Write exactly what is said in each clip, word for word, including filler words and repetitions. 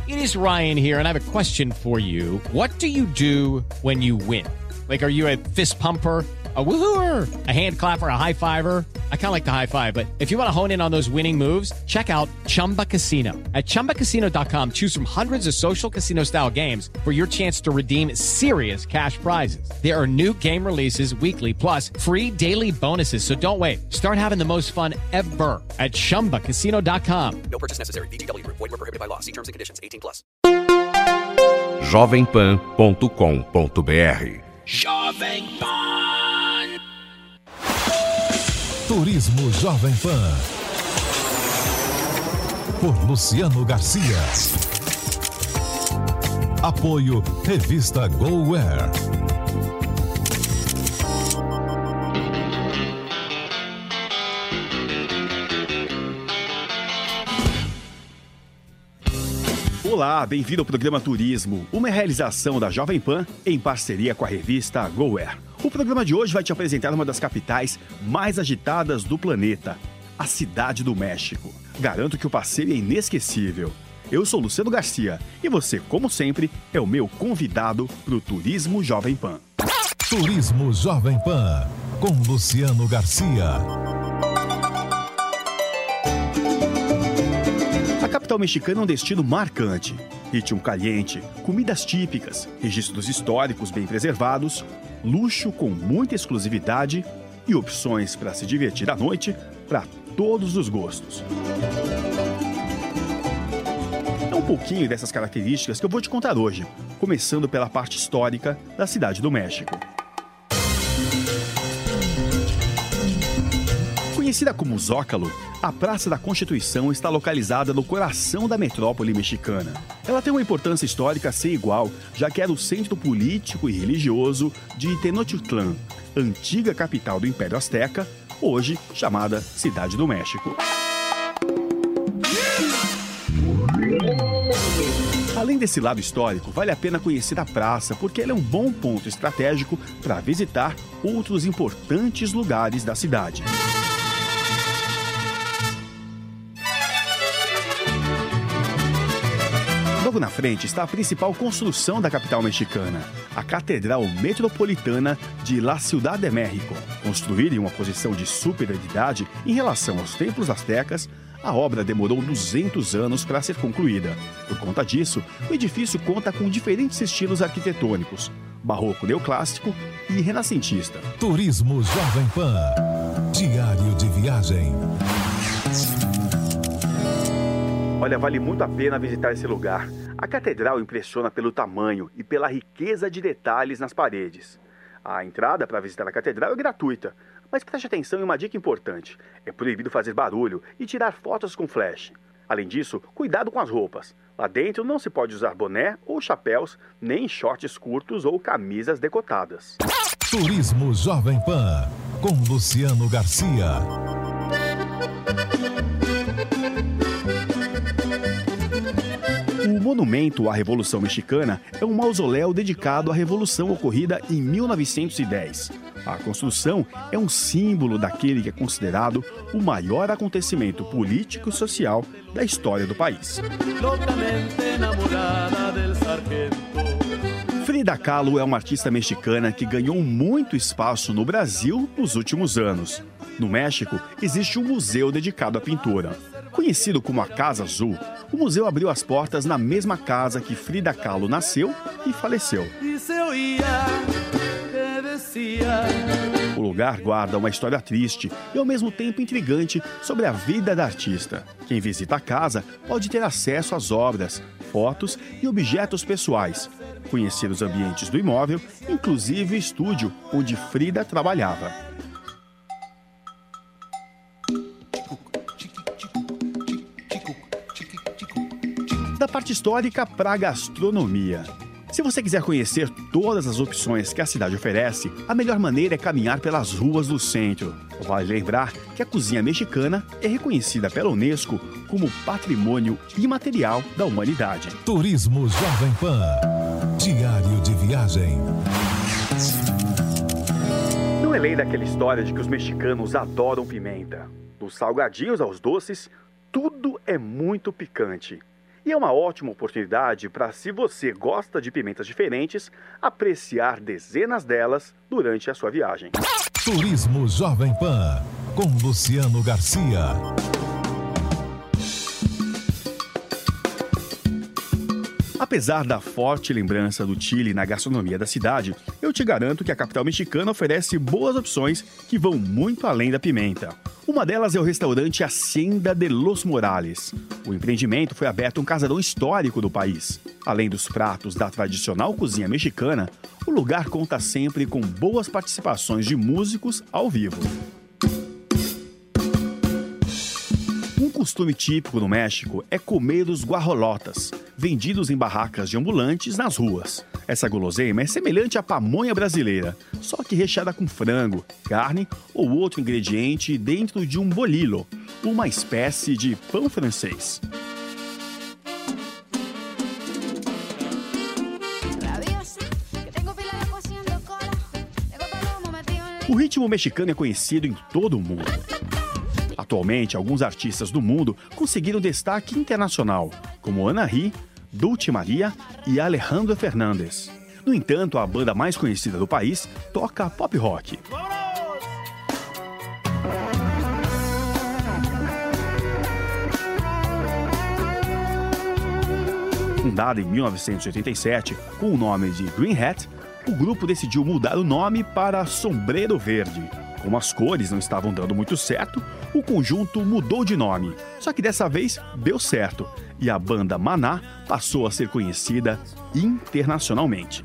It is Ryan here, and I have a question for you. What do you do when you win? Like, are you a fist pumper, a woohooer, a hand clapper, a high fiver? I kind of like the high five, but if you want to hone in on those winning moves, check out Chumba Casino. At chumba casino dot com, choose from hundreds of social casino style games for your chance to redeem serious cash prizes. There are new game releases weekly, plus free daily bonuses. So don't wait. Start having the most fun ever at chumba casino dot com. No purchase necessary. V G W Group. Void where prohibited by law. See terms and conditions. eighteen plus. jovem pan ponto com ponto b r Jovem Pan. Turismo Jovem Pan. Por Luciano Garcia. Apoio Revista GoWare. Olá, bem-vindo ao programa Turismo, uma realização da Jovem Pan em parceria com a revista GoWare. O programa de hoje vai te apresentar uma das capitais mais agitadas do planeta, a Cidade do México. Garanto que o passeio é inesquecível. Eu sou Luciano Garcia e você, como sempre, é o meu convidado para o Turismo Jovem Pan. Turismo Jovem Pan, com Luciano Garcia. A capital mexicana é um destino marcante. Ritmo caliente, comidas típicas, registros históricos bem preservados, luxo com muita exclusividade e opções para se divertir à noite para todos os gostos. É um pouquinho dessas características que eu vou te contar hoje, começando pela parte histórica da Cidade do México. Conhecida como Zócalo, a Praça da Constituição está localizada no coração da metrópole mexicana. Ela tem uma importância histórica sem igual, já que era o centro político e religioso de Tenochtitlán, antiga capital do Império Azteca, hoje chamada Cidade do México. Além desse lado histórico, vale a pena conhecer a praça, porque ela é um bom ponto estratégico para visitar outros importantes lugares da cidade. Logo na frente está a principal construção da capital mexicana, a Catedral Metropolitana de La Ciudad de México. Construída em uma posição de superioridade em relação aos templos astecas, a obra demorou duzentos anos para ser concluída. Por conta disso, o edifício conta com diferentes estilos arquitetônicos, barroco neoclássico e renascentista. Turismo Jovem Pan, diário de viagem. Olha, vale muito a pena visitar esse lugar. A catedral impressiona pelo tamanho e pela riqueza de detalhes nas paredes. A entrada para visitar a catedral é gratuita, mas preste atenção em uma dica importante. É proibido fazer barulho e tirar fotos com flash. Além disso, cuidado com as roupas. Lá dentro não se pode usar boné ou chapéus, nem shorts curtos ou camisas decotadas. Turismo Jovem Pan, com Luciano Garcia. O monumento à Revolução Mexicana é um mausoléu dedicado à revolução ocorrida em mil novecentos e dez. A construção é um símbolo daquele que é considerado o maior acontecimento político e social da história do país. Frida Kahlo é uma artista mexicana que ganhou muito espaço no Brasil nos últimos anos. No México, existe um museu dedicado à pintora. Conhecido como a Casa Azul, o museu abriu as portas na mesma casa que Frida Kahlo nasceu e faleceu. O lugar guarda uma história triste e ao mesmo tempo intrigante sobre a vida da artista. Quem visita a casa pode ter acesso às obras, fotos e objetos pessoais, conhecer os ambientes do imóvel, inclusive o estúdio onde Frida trabalhava. Da parte histórica para a gastronomia. Se você quiser conhecer todas as opções que a cidade oferece, a melhor maneira é caminhar pelas ruas do centro. Vale lembrar que a cozinha mexicana é reconhecida pela Unesco como Patrimônio Imaterial da Humanidade. Turismo Jovem Pan, diário de viagem. Não é lei daquela história de que os mexicanos adoram pimenta. Dos salgadinhos aos doces, tudo é muito picante. E é uma ótima oportunidade para, se você gosta de pimentas diferentes, apreciar dezenas delas durante a sua viagem. Turismo Jovem Pan, com Luciano Garcia. Apesar da forte lembrança do Chile na gastronomia da cidade, eu te garanto que a capital mexicana oferece boas opções que vão muito além da pimenta. Uma delas é o restaurante Hacienda de los Morales. O empreendimento foi aberto em um casarão histórico do país. Além dos pratos da tradicional cozinha mexicana, o lugar conta sempre com boas participações de músicos ao vivo. Um costume típico no México é comer os guajolotas, vendidos em barracas de ambulantes nas ruas. Essa guloseima é semelhante à pamonha brasileira, só que recheada com frango, carne ou outro ingrediente dentro de um bolillo, uma espécie de pão francês. O ritmo mexicano é conhecido em todo o mundo. Atualmente, alguns artistas do mundo conseguiram destaque internacional, como Anaí, Dulce Maria e Alejandro Fernández. No entanto, a banda mais conhecida do país toca pop rock. Fundada em mil novecentos e oitenta e sete com o nome de Green Hat, o grupo decidiu mudar o nome para Sombrero Verde. Como as cores não estavam dando muito certo, o conjunto mudou de nome. Só que dessa vez deu certo e a banda Maná passou a ser conhecida internacionalmente.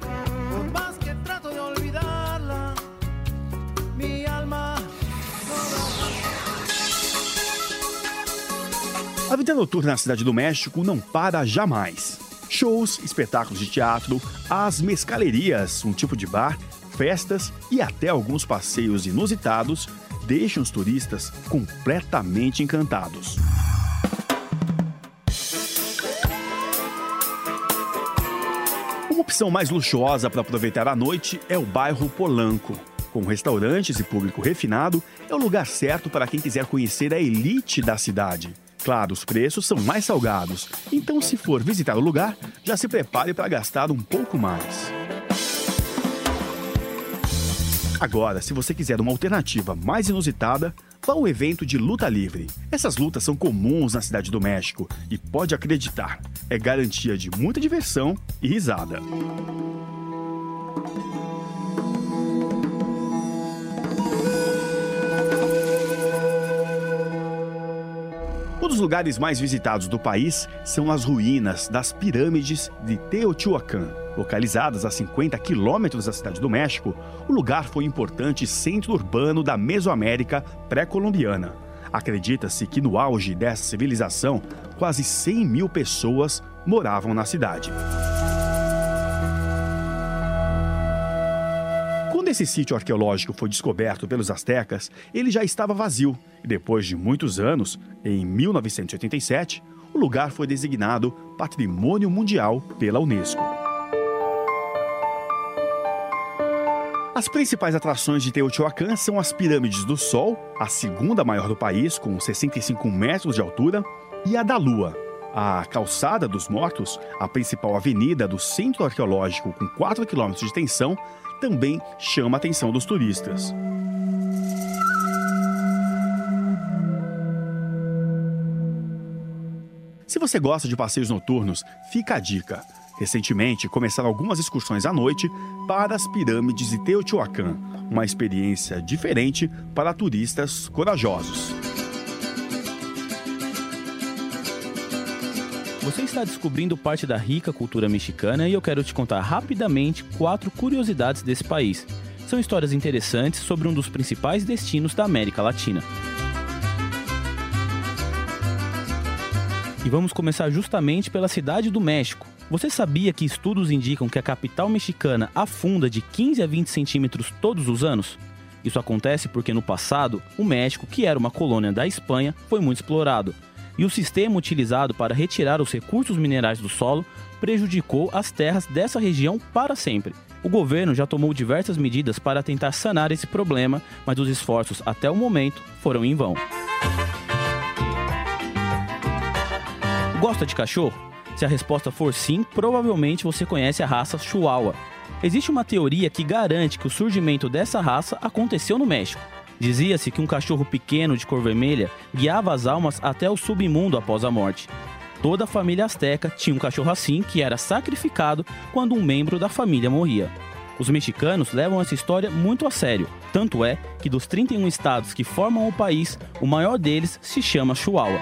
A vida noturna na Cidade do México não para jamais. Shows, espetáculos de teatro, as mescalerias, um tipo de bar, festas e até alguns passeios inusitados deixam os turistas completamente encantados. Uma opção mais luxuosa para aproveitar a noite é o bairro Polanco. Com restaurantes e público refinado, é o lugar certo para quem quiser conhecer a elite da cidade. Claro, os preços são mais salgados, então se for visitar o lugar, já se prepare para gastar um pouco mais. Agora, se você quiser uma alternativa mais inusitada, vá ao evento de luta livre. Essas lutas são comuns na Cidade do México e pode acreditar, é garantia de muita diversão e risada. Um dos lugares mais visitados do país são as ruínas das pirâmides de Teotihuacan. Localizadas a cinquenta quilômetros da Cidade do México, o lugar foi um importante centro urbano da Mesoamérica pré-colombiana. Acredita-se que no auge dessa civilização, quase cem mil pessoas moravam na cidade. Quando esse sítio arqueológico foi descoberto pelos astecas, ele já estava vazio e depois de muitos anos, em mil novecentos e oitenta e sete, o lugar foi designado Patrimônio Mundial pela Unesco. As principais atrações de Teotihuacan são as Pirâmides do Sol, a segunda maior do país, com sessenta e cinco metros de altura, e a da Lua. A Calçada dos Mortos, a principal avenida do centro arqueológico com quatro quilômetros de extensão, também chama a atenção dos turistas. Se você gosta de passeios noturnos, fica a dica. Recentemente, começaram algumas excursões à noite para as pirâmides de Teotihuacan, uma experiência diferente para turistas corajosos. Você está descobrindo parte da rica cultura mexicana e eu quero te contar rapidamente quatro curiosidades desse país. São histórias interessantes sobre um dos principais destinos da América Latina. E vamos começar justamente pela Cidade do México. Você sabia que estudos indicam que a capital mexicana afunda de quinze a vinte centímetros todos os anos? Isso acontece porque no passado, o México, que era uma colônia da Espanha, foi muito explorado. E o sistema utilizado para retirar os recursos minerais do solo prejudicou as terras dessa região para sempre. O governo já tomou diversas medidas para tentar sanar esse problema, mas os esforços até o momento foram em vão. Gosta de cachorro? Se a resposta for sim, provavelmente você conhece a raça Chihuahua. Existe uma teoria que garante que o surgimento dessa raça aconteceu no México. Dizia-se que um cachorro pequeno de cor vermelha guiava as almas até o submundo após a morte. Toda a família azteca tinha um cachorro assim que era sacrificado quando um membro da família morria. Os mexicanos levam essa história muito a sério, tanto é que dos trinta e um estados que formam o país, o maior deles se chama Chihuahua.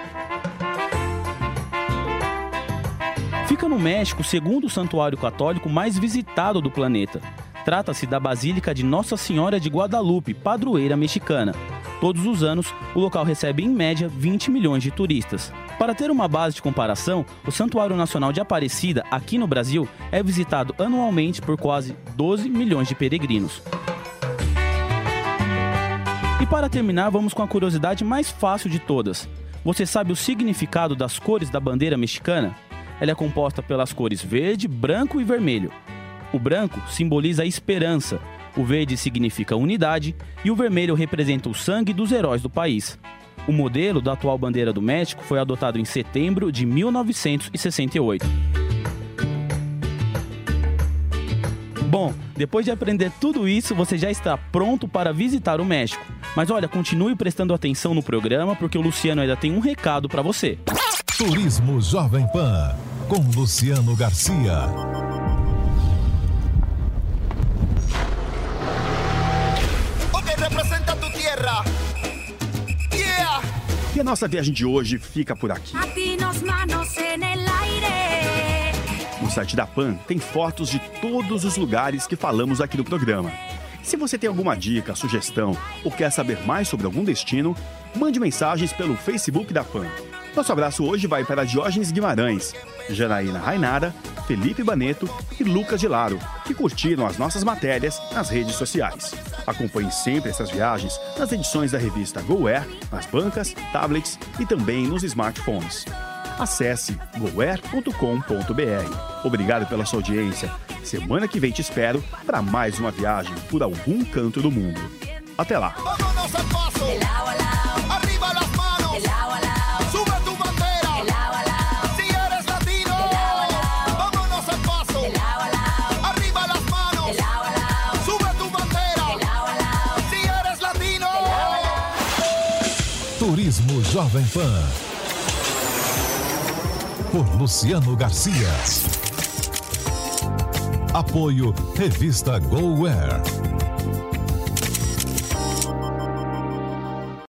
Fica no México o segundo santuário católico mais visitado do planeta. Trata-se da Basílica de Nossa Senhora de Guadalupe, padroeira mexicana. Todos os anos, o local recebe em média vinte milhões de turistas. Para ter uma base de comparação, o Santuário Nacional de Aparecida, aqui no Brasil, é visitado anualmente por quase doze milhões de peregrinos. E para terminar, vamos com a curiosidade mais fácil de todas. Você sabe o significado das cores da bandeira mexicana? Ela é composta pelas cores verde, branco e vermelho. O branco simboliza a esperança, o verde significa unidade e o vermelho representa o sangue dos heróis do país. O modelo da atual bandeira do México foi adotado em setembro de mil novecentos e sessenta e oito. Bom, depois de aprender tudo isso, você já está pronto para visitar o México. Mas olha, continue prestando atenção no programa porque o Luciano ainda tem um recado para você. Turismo Jovem Pan, com Luciano Garcia. E a nossa viagem de hoje fica por aqui. No site da Pan tem fotos de todos os lugares que falamos aqui no programa. Se você tem alguma dica, sugestão ou quer saber mais sobre algum destino, mande mensagens pelo Facebook da Pan. Nosso abraço hoje vai para Diógenes Guimarães, Janaína Rainara, Felipe Baneto e Lucas de Laro, que curtiram as nossas matérias nas redes sociais. Acompanhe sempre essas viagens nas edições da revista GoAir, nas bancas, tablets e também nos smartphones. Acesse goair ponto com ponto b r. Obrigado pela sua audiência. Semana que vem te espero para mais uma viagem por algum canto do mundo. Até lá! Turismo Jovem Pan, por Luciano Garcia. Apoio Revista GoAir.